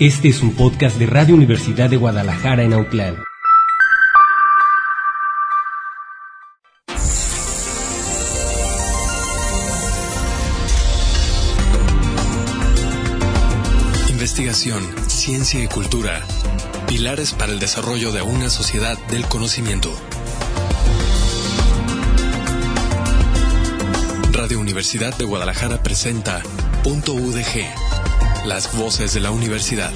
Este es un podcast de Radio Universidad de Guadalajara en Autlán. Investigación, ciencia y cultura. Pilares para el desarrollo de una sociedad del conocimiento. Radio Universidad de Guadalajara presenta Punto UDG, las voces de la universidad.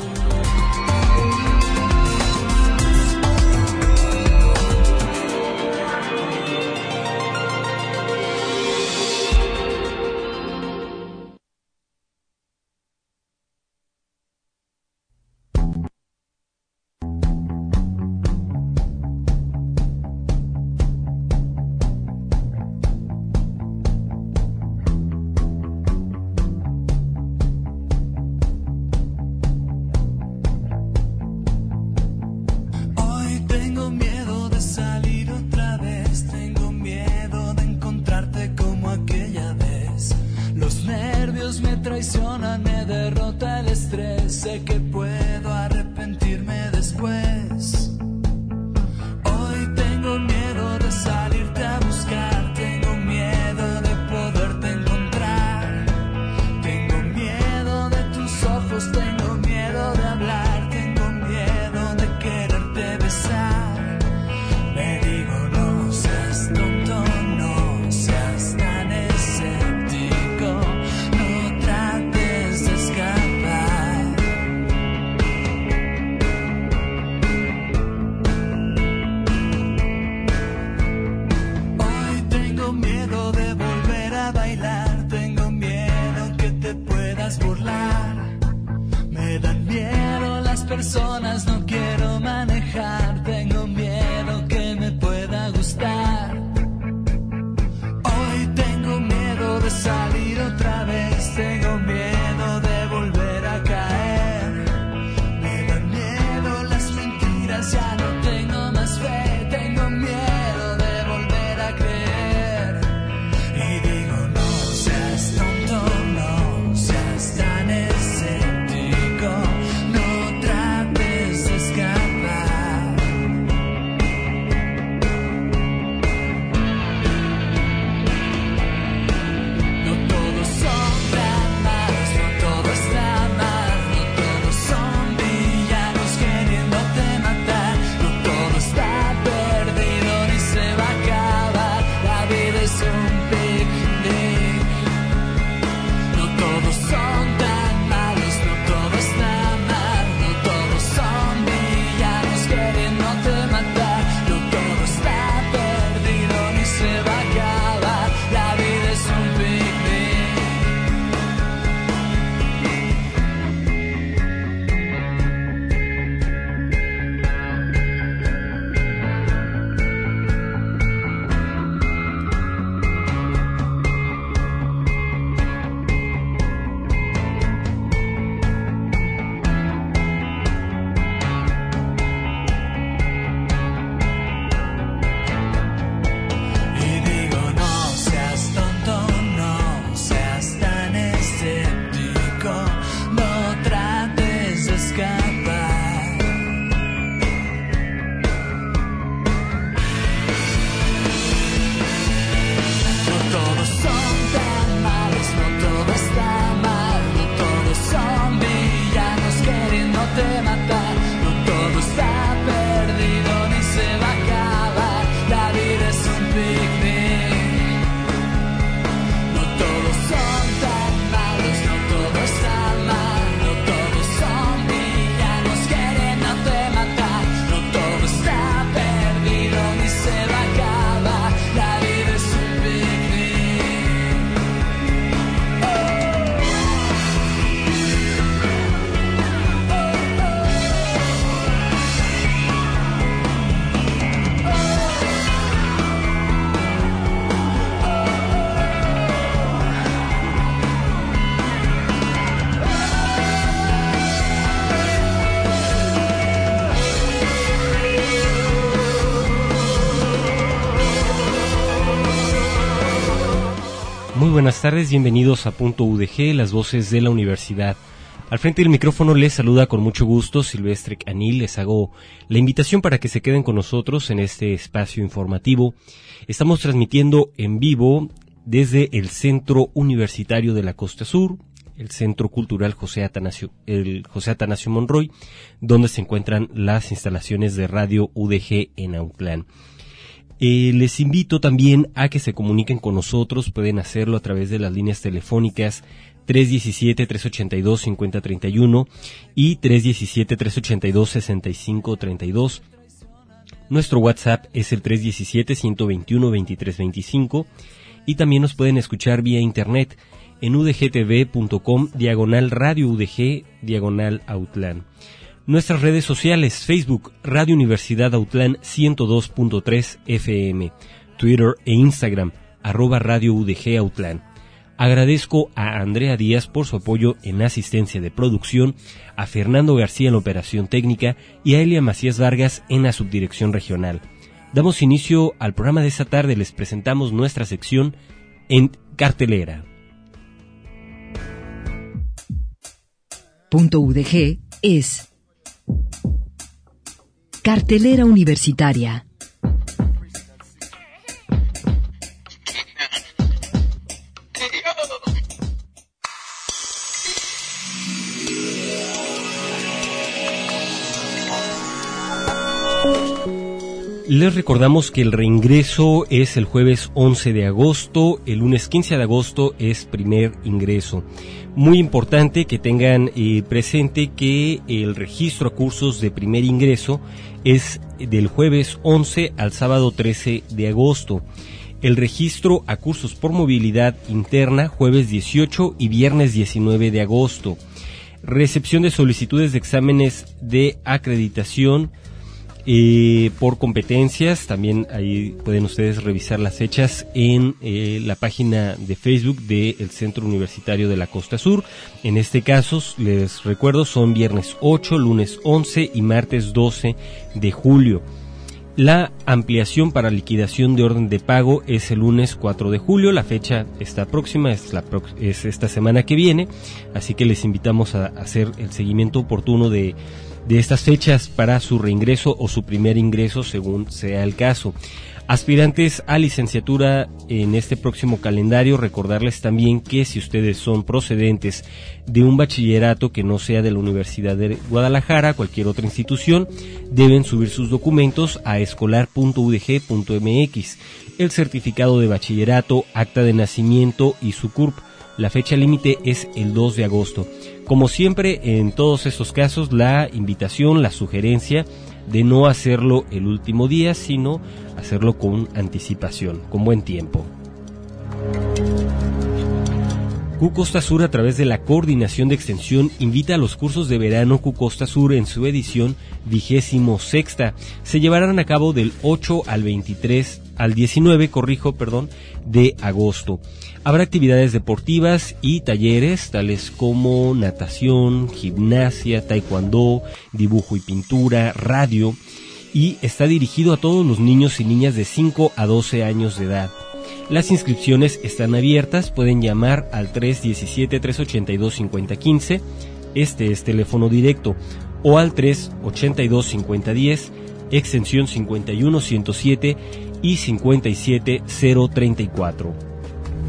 Muy buenas tardes, bienvenidos a Punto UDG, las voces de la universidad. Al frente del micrófono les saluda con mucho gusto Silvestre Canil. Les hago la invitación para que se queden con nosotros en este espacio informativo. Estamos transmitiendo en vivo desde el Centro Universitario de la Costa Sur, el Centro Cultural José Atanasio Monroy, donde se encuentran las instalaciones de Radio UDG en Autlán. Les invito también a que se comuniquen con nosotros. Pueden hacerlo a través de las líneas telefónicas 317-382-5031 y 317-382-6532. Nuestro WhatsApp es el 317-121-2325 y también nos pueden escuchar vía internet en udgtv.com/Radio UDG /Autlán. Nuestras redes sociales: Facebook, Radio Universidad Autlán 102.3 FM, Twitter e Instagram, @Radio UDG Autlán. Agradezco a Andrea Díaz por su apoyo en asistencia de producción, a Fernando García en la operación técnica y a Elia Macías Vargas en la subdirección regional. Damos inicio al programa de esta tarde. Les presentamos nuestra sección en cartelera. Punto UDG es cartelera universitaria. Les recordamos que el reingreso es el jueves 11 de agosto, el lunes 15 de agosto es primer ingreso. Muy importante que tengan presente que el registro a cursos de primer ingreso es del jueves 11 al sábado 13 de agosto. El registro a cursos por movilidad interna jueves 18 y viernes 19 de agosto. Recepción de solicitudes de exámenes de acreditación por competencias. También ahí pueden ustedes revisar las fechas en la página de Facebook del Centro Universitario de la Costa Sur. En este caso, les recuerdo, son viernes 8, lunes 11 y martes 12 de julio. La ampliación para liquidación de orden de pago es el lunes 4 de julio. La fecha está próxima, es esta semana que viene, así que les invitamos a hacer el seguimiento oportuno de estas fechas para su reingreso o su primer ingreso, según sea el caso. Aspirantes a licenciatura en este próximo calendario, recordarles también que si ustedes son procedentes de un bachillerato que no sea de la Universidad de Guadalajara, cualquier otra institución, deben subir sus documentos a escolar.udg.mx, el certificado de bachillerato, acta de nacimiento y su CURP. La fecha límite es el 2 de agosto. Como siempre, en todos estos casos, la invitación, la sugerencia de no hacerlo el último día, sino hacerlo con anticipación, con buen tiempo. Q Costa Sur, a través de la Coordinación de Extensión, invita a los cursos de verano Q Costa Sur en su edición 26ª. Se llevarán a cabo del 8 al 19 de agosto. Habrá actividades deportivas y talleres tales como natación, gimnasia, taekwondo, dibujo y pintura, radio, y está dirigido a todos los niños y niñas de 5 a 12 años de edad. Las inscripciones están abiertas, pueden llamar al 317-382-5015, este es teléfono directo, o al 382-5010, extensión 51107 y 57034.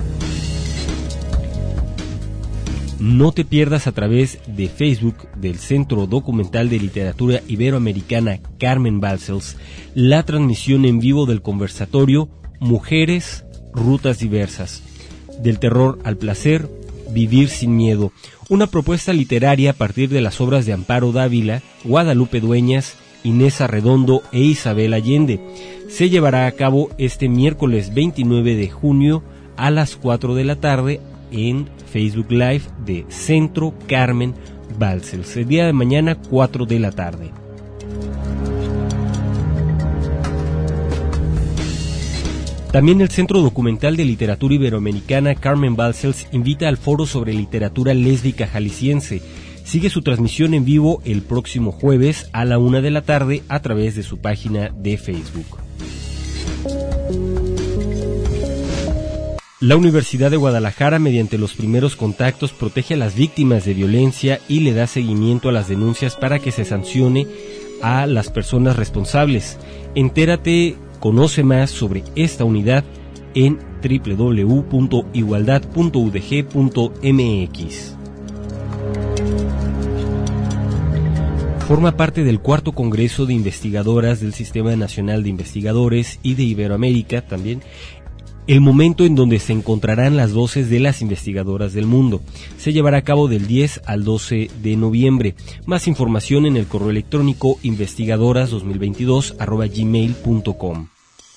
No te pierdas a través de Facebook del Centro Documental de Literatura Iberoamericana Carmen Balcells la transmisión en vivo del conversatorio Mujeres, Rutas Diversas, del terror al placer, vivir sin miedo, una propuesta literaria a partir de las obras de Amparo Dávila, Guadalupe Dueñas, Inés Arredondo e Isabel Allende. Se llevará a cabo este miércoles 29 de junio a las 4 de la tarde en Facebook Live de Centro Carmen Balcells. El día de mañana, 4 de la tarde. También el Centro Documental de Literatura Iberoamericana Carmen Balcells invita al foro sobre literatura lésbica jalisciense. Sigue su transmisión en vivo el próximo jueves a la 1 de la tarde a través de su página de Facebook. La Universidad de Guadalajara, mediante los primeros contactos, protege a las víctimas de violencia y le da seguimiento a las denuncias para que se sancione a las personas responsables. Entérate, conoce más sobre esta unidad en www.igualdad.udg.mx. Forma parte del 4º Congreso de Investigadoras del Sistema Nacional de Investigadores y de Iberoamérica también, el momento en donde se encontrarán las voces de las investigadoras del mundo. Se llevará a cabo del 10 al 12 de noviembre. Más información en el correo electrónico investigadoras2022@gmail.com.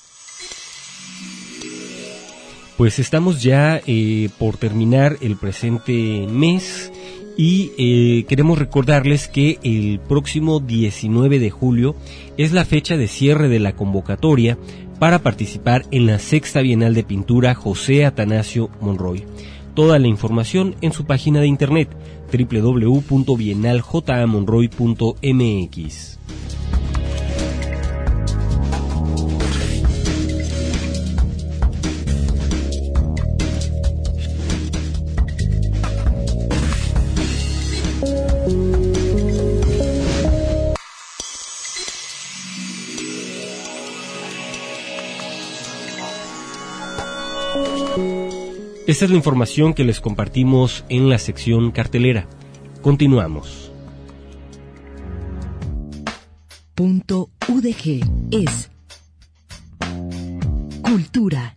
Pues estamos ya por terminar el presente mes y queremos recordarles que el próximo 19 de julio es la fecha de cierre de la convocatoria para participar en la 6ª Bienal de Pintura José Atanasio Monroy. Toda la información en su página de internet www.bienaljamonroy.mx. Esta es la información que les compartimos en la sección cartelera. Continuamos. .udg es cultura.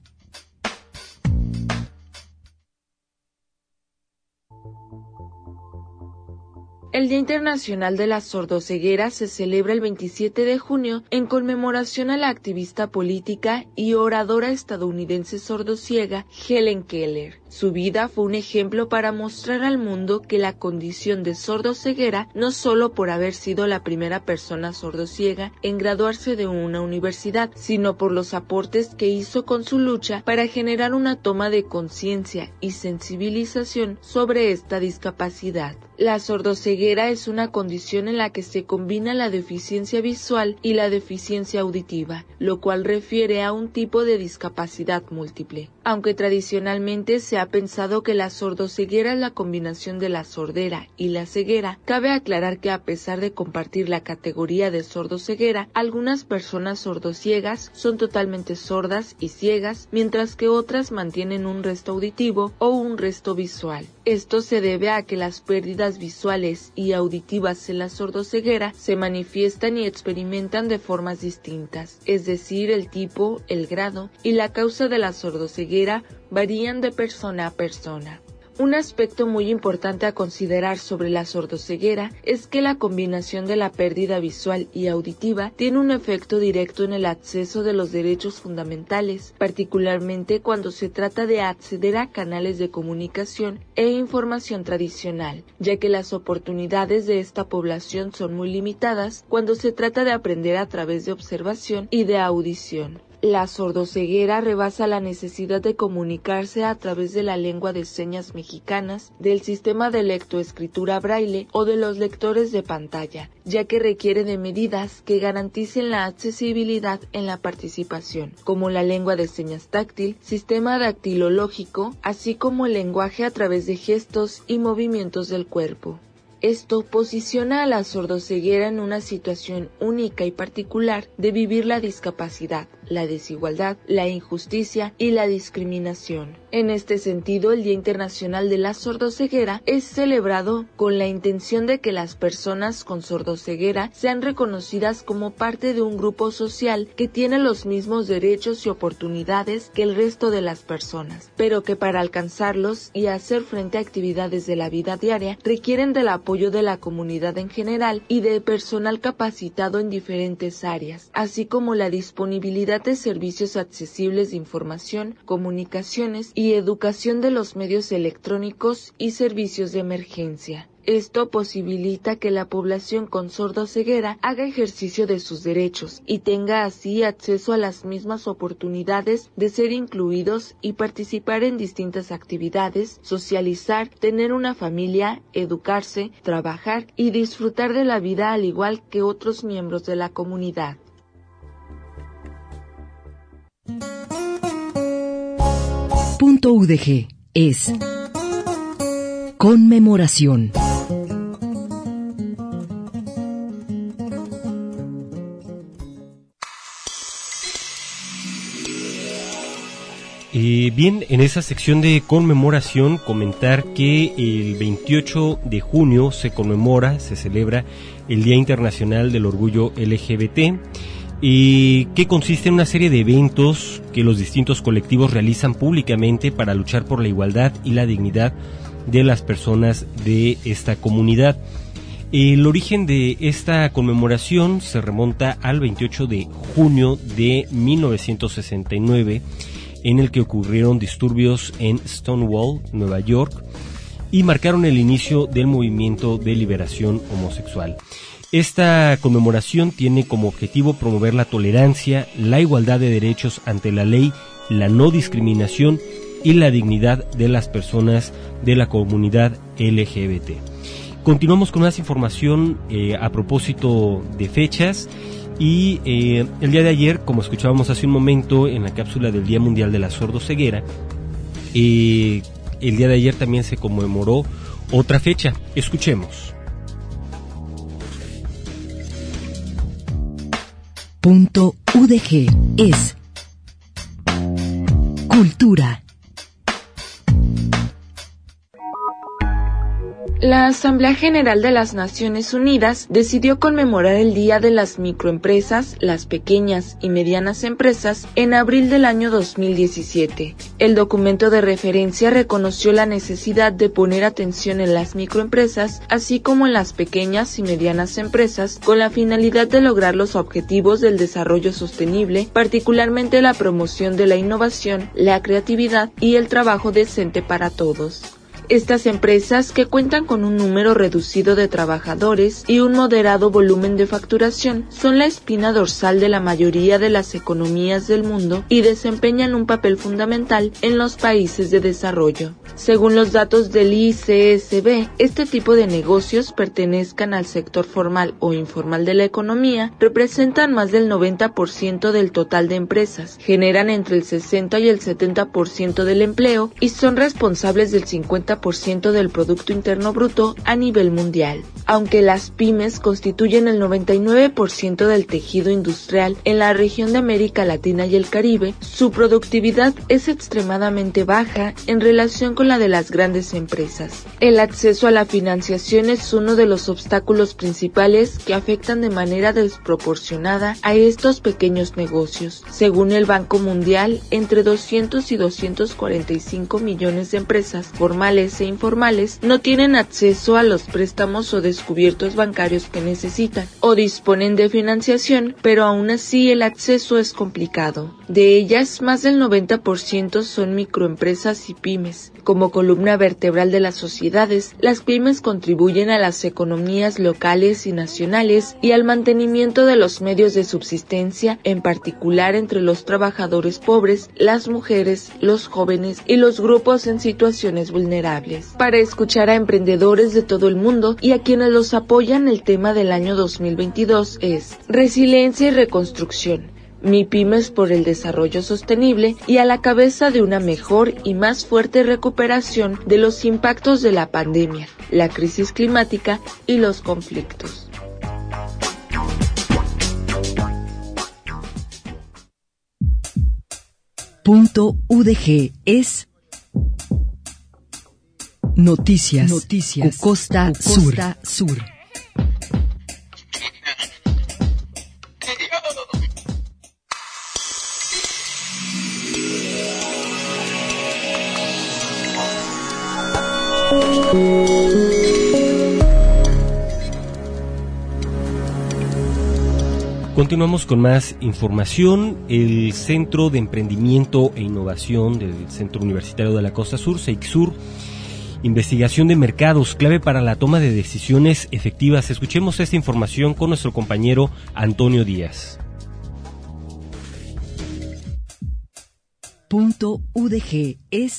El Día Internacional de la Sordoceguera se celebra el 27 de junio en conmemoración a la activista política y oradora estadounidense sordociega Helen Keller. Su vida fue un ejemplo para mostrar al mundo que la condición de sordoceguera, no solo por haber sido la primera persona sordociega en graduarse de una universidad, sino por los aportes que hizo con su lucha para generar una toma de conciencia y sensibilización sobre esta discapacidad. La sordoceguera es una condición en la que se combina la deficiencia visual y la deficiencia auditiva, lo cual refiere a un tipo de discapacidad múltiple. Aunque tradicionalmente se ha pensado que la sordoceguera es la combinación de la sordera y la ceguera, cabe aclarar que a pesar de compartir la categoría de sordoceguera, algunas personas sordociegas son totalmente sordas y ciegas, mientras que otras mantienen un resto auditivo o un resto visual. Esto se debe a que las pérdidas visuales y auditivas en la sordoceguera se manifiestan y experimentan de formas distintas, es decir, el tipo, el grado y la causa de la sordoceguera varían de persona a persona. Un aspecto muy importante a considerar sobre la sordoceguera es que la combinación de la pérdida visual y auditiva tiene un efecto directo en el acceso de los derechos fundamentales, particularmente cuando se trata de acceder a canales de comunicación e información tradicional, ya que las oportunidades de esta población son muy limitadas cuando se trata de aprender a través de observación y de audición. La sordoceguera rebasa la necesidad de comunicarse a través de la lengua de señas mexicanas, del sistema de lectoescritura braille o de los lectores de pantalla, ya que requiere de medidas que garanticen la accesibilidad en la participación, como la lengua de señas táctil, sistema dactilológico, así como el lenguaje a través de gestos y movimientos del cuerpo. Esto posiciona a la sordoceguera en una situación única y particular de vivir la discapacidad, la desigualdad, la injusticia y la discriminación. En este sentido, el Día Internacional de la Sordoceguera es celebrado con la intención de que las personas con sordoceguera sean reconocidas como parte de un grupo social que tiene los mismos derechos y oportunidades que el resto de las personas, pero que para alcanzarlos y hacer frente a actividades de la vida diaria requieren del apoyo de la comunidad en general y de personal capacitado en diferentes áreas, así como la disponibilidad de servicios accesibles de información, comunicaciones y educación de los medios electrónicos y servicios de emergencia. Esto posibilita que la población con sordoceguera haga ejercicio de sus derechos y tenga así acceso a las mismas oportunidades de ser incluidos y participar en distintas actividades, socializar, tener una familia, educarse, trabajar y disfrutar de la vida al igual que otros miembros de la comunidad. Punto UDG es conmemoración. Bien, en esa sección de conmemoración comentar que el 28 de junio se celebra el Día Internacional del Orgullo LGBT, que consiste en una serie de eventos que los distintos colectivos realizan públicamente para luchar por la igualdad y la dignidad de las personas de esta comunidad. El origen de esta conmemoración se remonta al 28 de junio de 1969, en el que ocurrieron disturbios en Stonewall, Nueva York, y marcaron el inicio del movimiento de liberación homosexual. Esta conmemoración tiene como objetivo promover la tolerancia, la igualdad de derechos ante la ley, la no discriminación y la dignidad de las personas de la comunidad LGBT. Continuamos con más información a propósito de fechas. Y el día de ayer, como escuchábamos hace un momento en la cápsula del Día Mundial de la Sordoceguera, el día de ayer también se conmemoró otra fecha. Escuchemos. Punto UDG es cultura. La Asamblea General de las Naciones Unidas decidió conmemorar el Día de las Microempresas, las pequeñas y medianas empresas, en abril del año 2017. El documento de referencia reconoció la necesidad de poner atención en las microempresas, así como en las pequeñas y medianas empresas, con la finalidad de lograr los objetivos del desarrollo sostenible, particularmente la promoción de la innovación, la creatividad y el trabajo decente para todos. Estas empresas, que cuentan con un número reducido de trabajadores y un moderado volumen de facturación, son la espina dorsal de la mayoría de las economías del mundo y desempeñan un papel fundamental en los países de desarrollo. Según los datos del ICSB, este tipo de negocios, pertenezcan al sector formal o informal de la economía, representan más del 90% del total de empresas, generan entre el 60 y el 70% del empleo y son responsables del 50% del Producto Interno Bruto a nivel mundial. Aunque las pymes constituyen el 99% del tejido industrial en la región de América Latina y el Caribe, su productividad es extremadamente baja en relación con la de las grandes empresas. El acceso a la financiación es uno de los obstáculos principales que afectan de manera desproporcionada a estos pequeños negocios. Según el Banco Mundial, entre 200 y 245 millones de empresas formales e informales no tienen acceso a los préstamos o descubiertos bancarios que necesitan o disponen de financiación, pero aún así el acceso es complicado. De ellas, más del 90% son microempresas y pymes. Como columna vertebral de las sociedades, las pymes contribuyen a las economías locales y nacionales y al mantenimiento de los medios de subsistencia, en particular entre los trabajadores pobres, las mujeres, los jóvenes y los grupos en situaciones vulnerables. Para escuchar a emprendedores de todo el mundo y a quienes los apoyan, el tema del año 2022 es Resiliencia y Reconstrucción. MIPYMES por el desarrollo sostenible y a la cabeza de una mejor y más fuerte recuperación de los impactos de la pandemia, la crisis climática y los conflictos. Punto UDG es Noticias. Costa Sur. Continuamos con más información. El Centro de Emprendimiento e Innovación del Centro Universitario de la Costa Sur, CEICSUR, investigación de mercados, clave para la toma de decisiones efectivas. Escuchemos esta información con nuestro compañero Antonio Díaz. Punto UDG es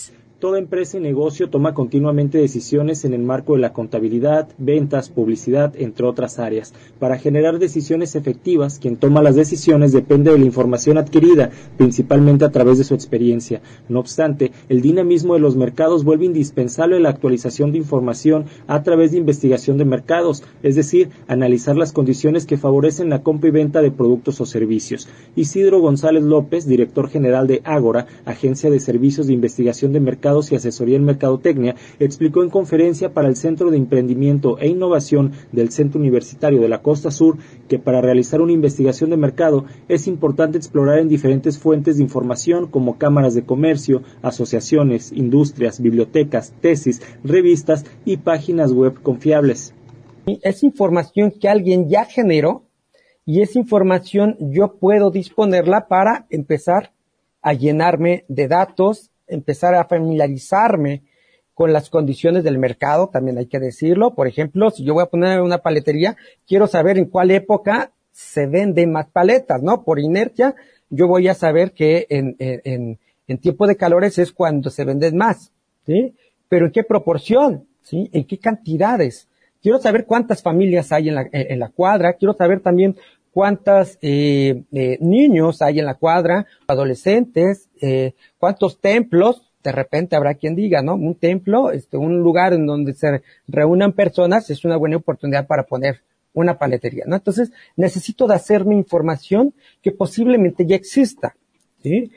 Toda empresa y negocio toma continuamente decisiones en el marco de la contabilidad, ventas, publicidad, entre otras áreas. Para generar decisiones efectivas, quien toma las decisiones depende de la información adquirida, principalmente a través de su experiencia. No obstante, el dinamismo de los mercados vuelve indispensable la actualización de información a través de investigación de mercados, es decir, analizar las condiciones que favorecen la compra y venta de productos o servicios. Isidro González López, director general de Ágora, Agencia de Servicios de Investigación de Mercados y Asesoría en Mercadotecnia, explicó en conferencia para el Centro de Emprendimiento e Innovación del Centro Universitario de la Costa Sur que para realizar una investigación de mercado es importante explorar en diferentes fuentes de información como cámaras de comercio, asociaciones, industrias, bibliotecas, tesis, revistas y páginas web confiables. Es información que alguien ya generó y esa información yo puedo disponerla para empezar a llenarme de datos, empezar a familiarizarme con las condiciones del mercado, también hay que decirlo. Por ejemplo, si yo voy a poner una paletería, quiero saber en cuál época se venden más paletas, ¿no? Por inercia, yo voy a saber que en tiempo de calores es cuando se venden más, ¿sí? Pero ¿en qué proporción? ¿Sí? ¿En qué cantidades? Quiero saber cuántas familias hay en la cuadra, quiero saber también cuántos niños hay en la cuadra, adolescentes, cuántos templos, de repente habrá quien diga, ¿no? Un templo, un lugar en donde se reúnan personas, es una buena oportunidad para poner una paletería, ¿no? Entonces, necesito de hacerme información que posiblemente ya exista, ¿sí?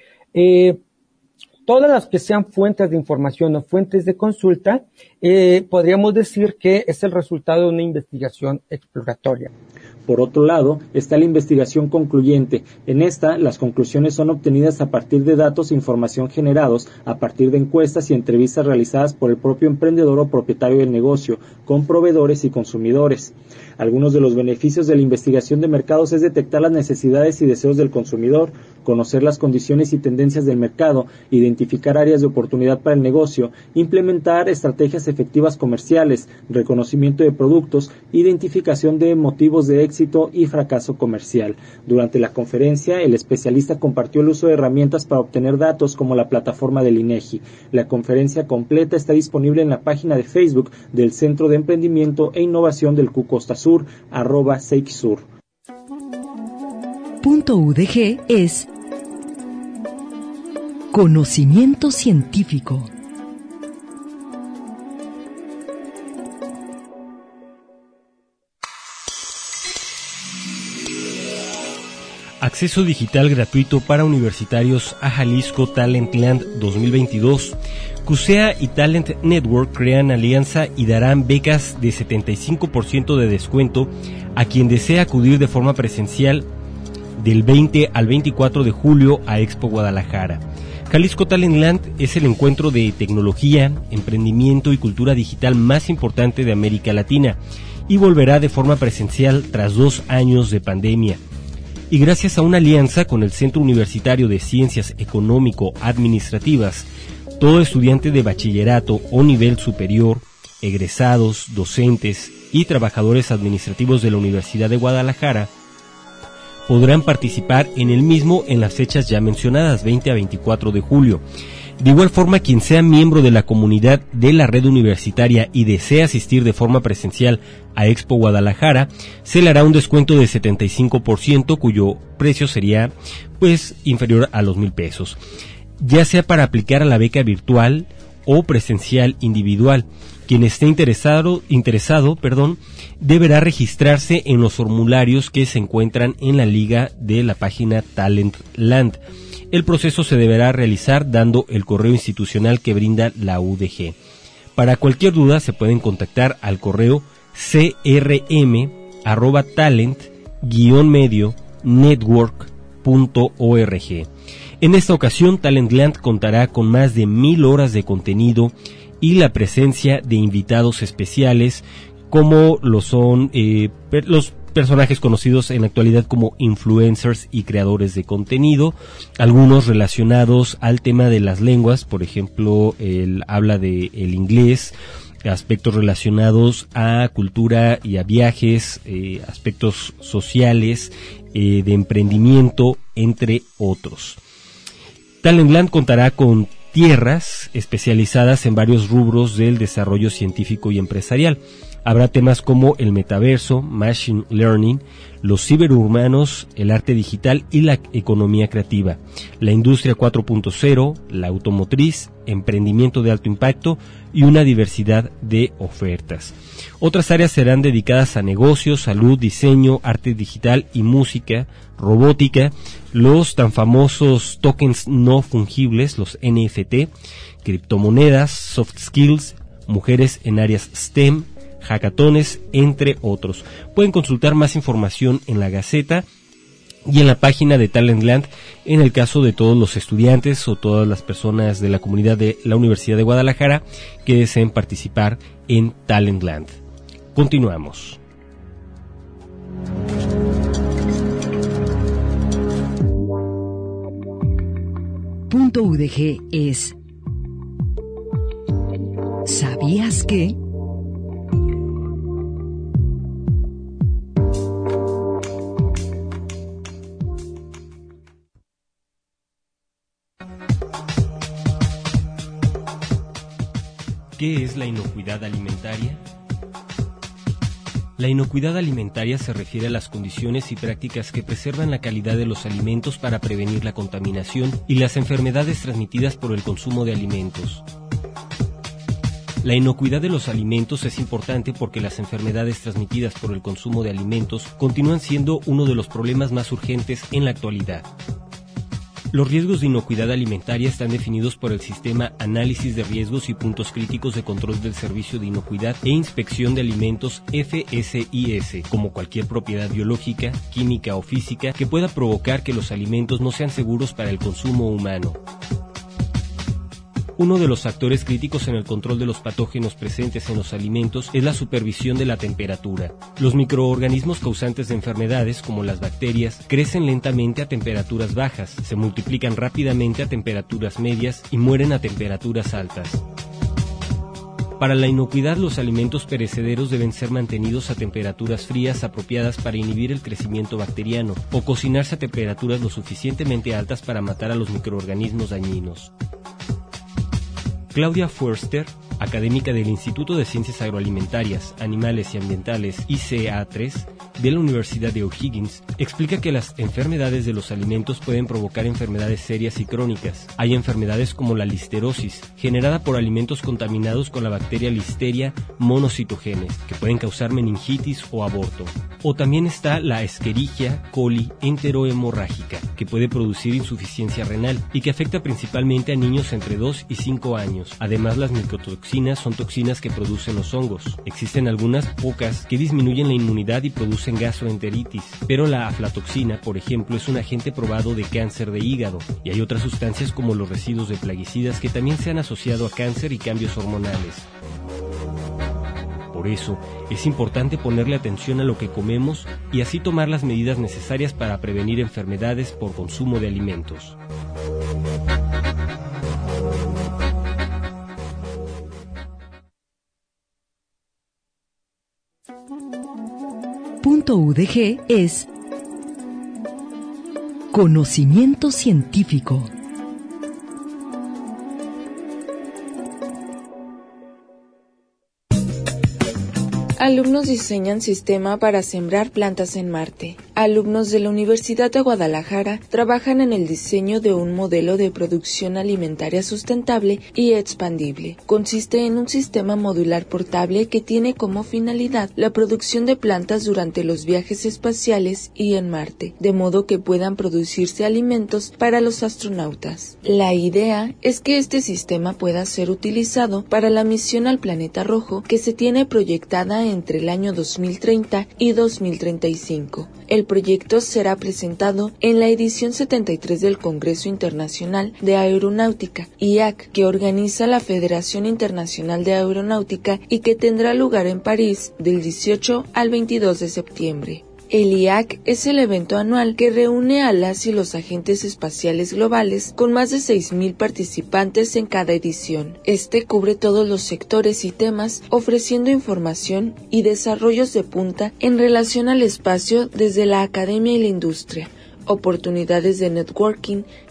Todas las que sean fuentes de información o fuentes de consulta, podríamos decir que es el resultado de una investigación exploratoria. Por otro lado, está la investigación concluyente. En esta, las conclusiones son obtenidas a partir de datos e información generados, a partir de encuestas y entrevistas realizadas por el propio emprendedor o propietario del negocio, con proveedores y consumidores. Algunos de los beneficios de la investigación de mercados es detectar las necesidades y deseos del consumidor, conocer las condiciones y tendencias del mercado, identificar áreas de oportunidad para el negocio, implementar estrategias efectivas comerciales, reconocimiento de productos, identificación de motivos de éxito y fracaso comercial. Durante la conferencia, el especialista compartió el uso de herramientas para obtener datos como la plataforma del INEGI. La conferencia completa está disponible en la página de Facebook del Centro de Emprendimiento e Innovación del Q Costa Sur, @Seiksur. .udg es conocimiento científico. Acceso digital gratuito para universitarios a Jalisco Talent Land 2022. CUSEA y Talent Network crean alianza y darán becas de 75% de descuento a quien desea acudir de forma presencial del 20 al 24 de julio a Expo Guadalajara. Jalisco Talent Land es el encuentro de tecnología, emprendimiento y cultura digital más importante de América Latina y volverá de forma presencial tras 2 años de pandemia. Y gracias a una alianza con el Centro Universitario de Ciencias Económico-Administrativas, todo estudiante de bachillerato o nivel superior, egresados, docentes y trabajadores administrativos de la Universidad de Guadalajara podrán participar en el mismo en las fechas ya mencionadas, 20 a 24 de julio. De igual forma, quien sea miembro de la comunidad de la red universitaria y desea asistir de forma presencial a Expo Guadalajara, se le hará un descuento de 75%, cuyo precio sería, inferior a los 1,000 pesos. Ya sea para aplicar a la beca virtual o presencial individual. Quien esté interesado, deberá registrarse en los formularios que se encuentran en la liga de la página Talent Land. El proceso se deberá realizar dando el correo institucional que brinda la UDG. Para cualquier duda se pueden contactar al correo crm@talent-network.org. En esta ocasión, Talent Land contará con más de 1,000 horas de contenido y la presencia de invitados especiales como lo son los personajes conocidos en la actualidad como influencers y creadores de contenido, algunos relacionados al tema de las lenguas, por ejemplo, él habla de el inglés, aspectos relacionados a cultura y a viajes, aspectos sociales, de emprendimiento, entre otros. Talent Land contará con tierras especializadas en varios rubros del desarrollo científico y empresarial. Habrá temas como el metaverso, machine learning, los ciberhumanos, el arte digital y la economía creativa, la industria 4.0, la automotriz, emprendimiento de alto impacto y una diversidad de ofertas. Otras áreas serán dedicadas a negocios, salud, diseño, arte digital y música, robótica, los tan famosos tokens no fungibles, los NFT, criptomonedas, soft skills, mujeres en áreas STEM, hackatones, entre otros. Pueden consultar más información en la Gaceta y en la página de Talentland en el caso de todos los estudiantes o todas las personas de la comunidad de la Universidad de Guadalajara que deseen participar en Talentland. Continuamos. Punto UDG es ¿sabías que? ¿Qué es la inocuidad alimentaria? La inocuidad alimentaria se refiere a las condiciones y prácticas que preservan la calidad de los alimentos para prevenir la contaminación y las enfermedades transmitidas por el consumo de alimentos. La inocuidad de los alimentos es importante porque las enfermedades transmitidas por el consumo de alimentos continúan siendo uno de los problemas más urgentes en la actualidad. Los riesgos de inocuidad alimentaria están definidos por el Sistema Análisis de Riesgos y Puntos Críticos de Control del Servicio de Inocuidad e Inspección de Alimentos FSIS, como cualquier propiedad biológica, química o física que pueda provocar que los alimentos no sean seguros para el consumo humano. Uno de los factores críticos en el control de los patógenos presentes en los alimentos es la supervisión de la temperatura. Los microorganismos causantes de enfermedades, como las bacterias, crecen lentamente a temperaturas bajas, se multiplican rápidamente a temperaturas medias y mueren a temperaturas altas. Para la inocuidad, los alimentos perecederos deben ser mantenidos a temperaturas frías apropiadas para inhibir el crecimiento bacteriano o cocinarse a temperaturas lo suficientemente altas para matar a los microorganismos dañinos. Claudia Foerster, académica del Instituto de Ciencias Agroalimentarias, Animales y Ambientales, ICA3, de la Universidad de O'Higgins, explica que las enfermedades de los alimentos pueden provocar enfermedades serias y crónicas. Hay enfermedades como la listerosis, generada por alimentos contaminados con la bacteria Listeria monocytogenes, que pueden causar meningitis o aborto. O también está la Escherichia coli enterohemorrágica, que puede producir insuficiencia renal y que afecta principalmente a niños entre 2 y 5 años. Además, las micotoxinas son toxinas que producen los hongos. Existen algunas pocas que disminuyen la inmunidad y producen gastroenteritis, pero la aflatoxina, por ejemplo, es un agente probado de cáncer de hígado, y hay otras sustancias como los residuos de plaguicidas que también se han asociado a cáncer y cambios hormonales. Por eso, es importante ponerle atención a lo que comemos y así tomar las medidas necesarias para prevenir enfermedades por consumo de alimentos. Punto UDG es conocimiento científico. Alumnos diseñan sistema para sembrar plantas en Marte. Alumnos de la Universidad de Guadalajara trabajan en el diseño de un modelo de producción alimentaria sustentable y expandible. Consiste en un sistema modular portable que tiene como finalidad la producción de plantas durante los viajes espaciales y en Marte, de modo que puedan producirse alimentos para los astronautas. La idea es que este sistema pueda ser utilizado para la misión al planeta rojo que se tiene proyectada entre el año 2030 y 2035. El proyecto será presentado en la edición 73 del Congreso Internacional de Aeronáutica, IAC, que organiza la Federación Internacional de Aeronáutica y que tendrá lugar en París del 18 al 22 de septiembre. El IAC es el evento anual que reúne a las y los agentes espaciales globales con más de 6,000 participantes en cada edición. Este cubre todos los sectores y temas, ofreciendo información y desarrollos de punta en relación al espacio desde la academia y la industria, oportunidades de networking,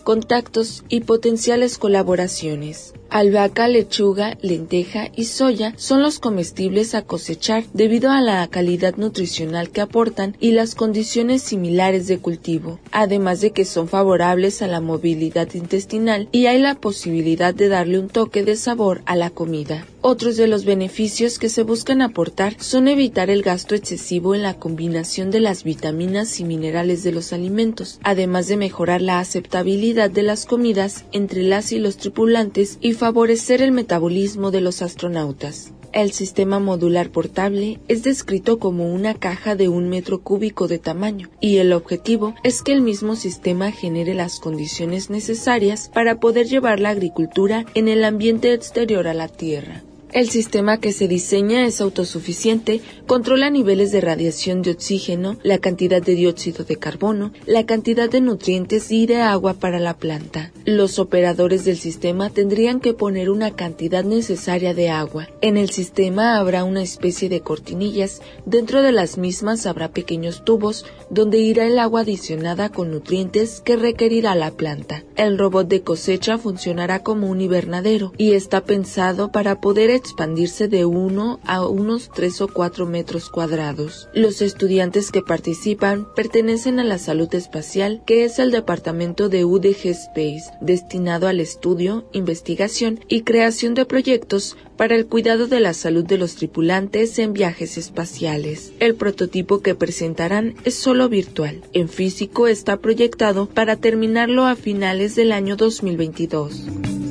contactos y potenciales colaboraciones. Albahaca, lechuga, lenteja y soya son los comestibles a cosechar debido a la calidad nutricional que aportan y las condiciones similares de cultivo, además de que son favorables a la movilidad intestinal y hay la posibilidad de darle un toque de sabor a la comida. Otros de los beneficios que se buscan aportar son evitar el gasto excesivo en la combinación de las vitaminas y minerales de los alimentos, además de mejorar la aceptabilidad de las comidas entre las y los tripulantes y favorecer el metabolismo de los astronautas. El sistema modular portable es descrito como una caja de 1 metro cúbico de tamaño y el objetivo es que el mismo sistema genere las condiciones necesarias para poder llevar la agricultura en el ambiente exterior a la Tierra. El sistema que se diseña es autosuficiente, controla niveles de radiación de oxígeno, la cantidad de dióxido de carbono, la cantidad de nutrientes y de agua para la planta. Los operadores del sistema tendrían que poner una cantidad necesaria de agua. En el sistema habrá una especie de cortinillas, dentro de las mismas habrá pequeños tubos donde irá el agua adicionada con nutrientes que requerirá la planta. El robot de cosecha funcionará como un invernadero y está pensado para poder expandirse de 1 a unos 3 o 4 metros cuadrados. Los estudiantes que participan pertenecen a la salud espacial, que es el departamento de UDG Space, destinado al estudio, investigación y creación de proyectos para el cuidado de la salud de los tripulantes en viajes espaciales. El prototipo que presentarán es solo virtual. En físico está proyectado para terminarlo a finales del año 2022.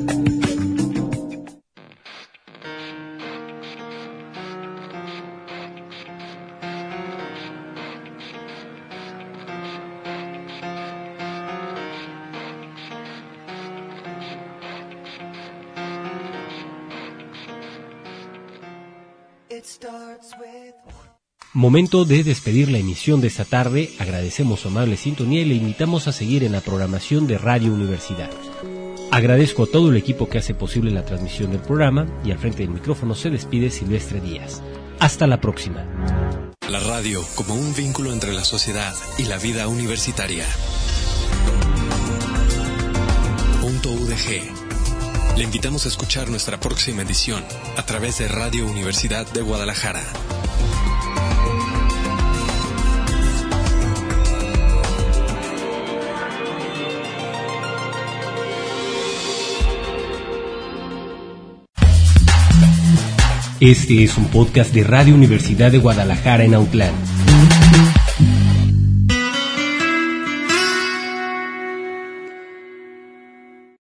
Momento de despedir la emisión de esta tarde. Agradecemos su amable sintonía y le invitamos a seguir en la programación de Radio Universidad. Agradezco a todo el equipo que hace posible la transmisión del programa y al frente del micrófono se despide Silvestre Díaz. Hasta la próxima. La radio como un vínculo entre la sociedad y la vida universitaria. .udg. Le invitamos a escuchar nuestra próxima edición a través de Radio Universidad de Guadalajara. Este es un podcast de Radio Universidad de Guadalajara en Autlán.